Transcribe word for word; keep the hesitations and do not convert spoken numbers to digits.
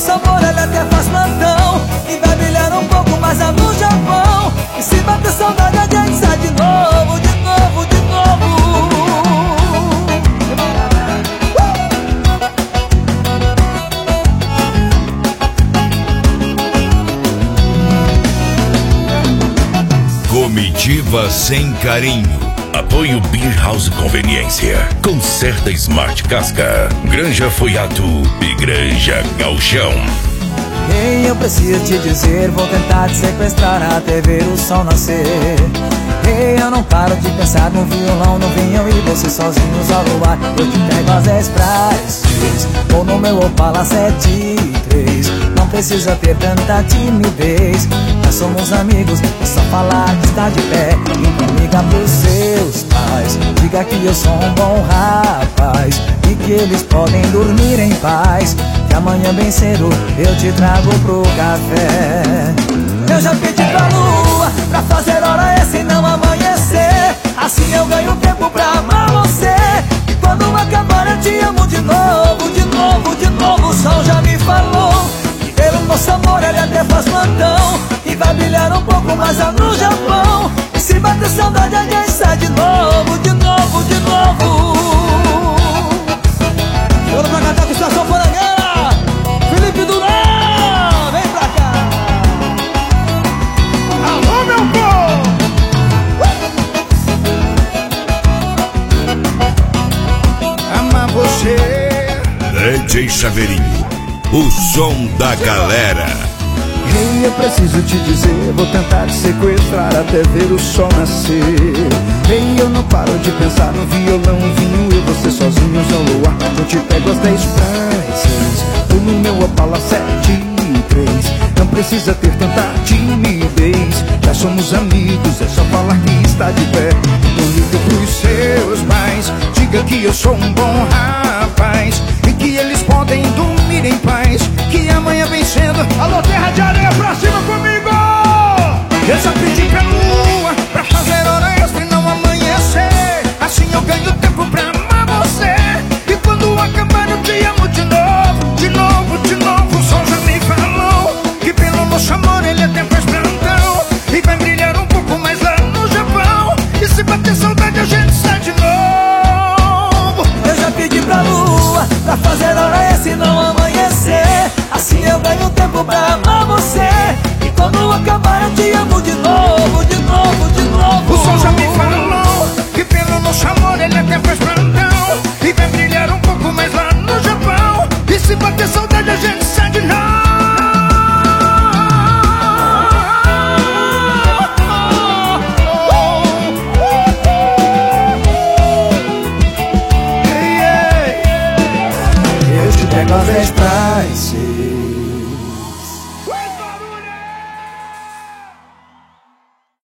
nosso amor ele até faz plantão e vai brilhar um pouco mais lá no Japão. E se bater saudade a gente sai de novo, de novo, de novo. Comitiva sem carinho. Apoio Beer House Conveniência. Conserta Smart Casca. Granja Foiato e Granja Galchão. Ei, eu preciso te dizer, vou tentar te sequestrar até ver o sol nascer. Ei, eu não paro de pensar no violão, no vinho e você sozinhos ao luar. Eu te pego às dez pras três, ou no meu Opala sete e três. Não precisa ter tanta timidez, nós somos amigos, é só falar que está de pé. Então liga pros seus pais, diga que eu sou um bom rapaz e que eles podem dormir em paz, que amanhã bem cedo eu te trago pro café. Eu já pedi pra lua pra fazer hora essa e não amanhecer, assim eu ganho tempo pra amar você. E quando acabar eu te amo de novo, de novo, de novo. O sol já me falou que pelo nosso amor ele até faz plantão e vai brilhar um pouco mais lá no Japão. E se bater saudade a gente sai de novo, de novo, de novo. Bora pra cantar com Estação Porangueira, Felipe Duran, vem pra cá. Alô, meu povo! Amar você. D J Chaveirinho, o som da galera. Ei, eu preciso te dizer, vou tentar te sequestrar até ver o sol nascer. Ei, eu não paro de pensar no violão, vinho e você sozinhos ao luar. Eu te pego às dez pras seis, ou no meu Opala sete e três. Não precisa ter tanta timidez, já somos amigos, é só falar que está de pé. Então liga pros seus pais, diga que eu sou um bom rapaz e que eles podem dormir em paz, que amanhã bem cedo. Alô, terra de areia, pra cima comigo! Eu só pedi pra lua pra fazer hora extra e não amanhecer, assim eu ganho tempo pra amar você. E quando acabar eu te amo de novo, de novo, de novo. O sol já me falou que pelo nosso amor ele até faz plantão e vai brilhar um pouco mais lá no Japão. E se bater saudade a gente sai de novo. Eu já pedi pra lua pra fazer hora extra e não amanhecer, assim eu ganho tempo pra amar você. E quando acabar eu te amo de novo, de novo, de novo. O sol já me falou que pelo nosso amor ele até faz plantão e vai brilhar um pouco mais lá no Japão. E se bater saudade a gente sai de novo. Eu te pego às dez pras seis,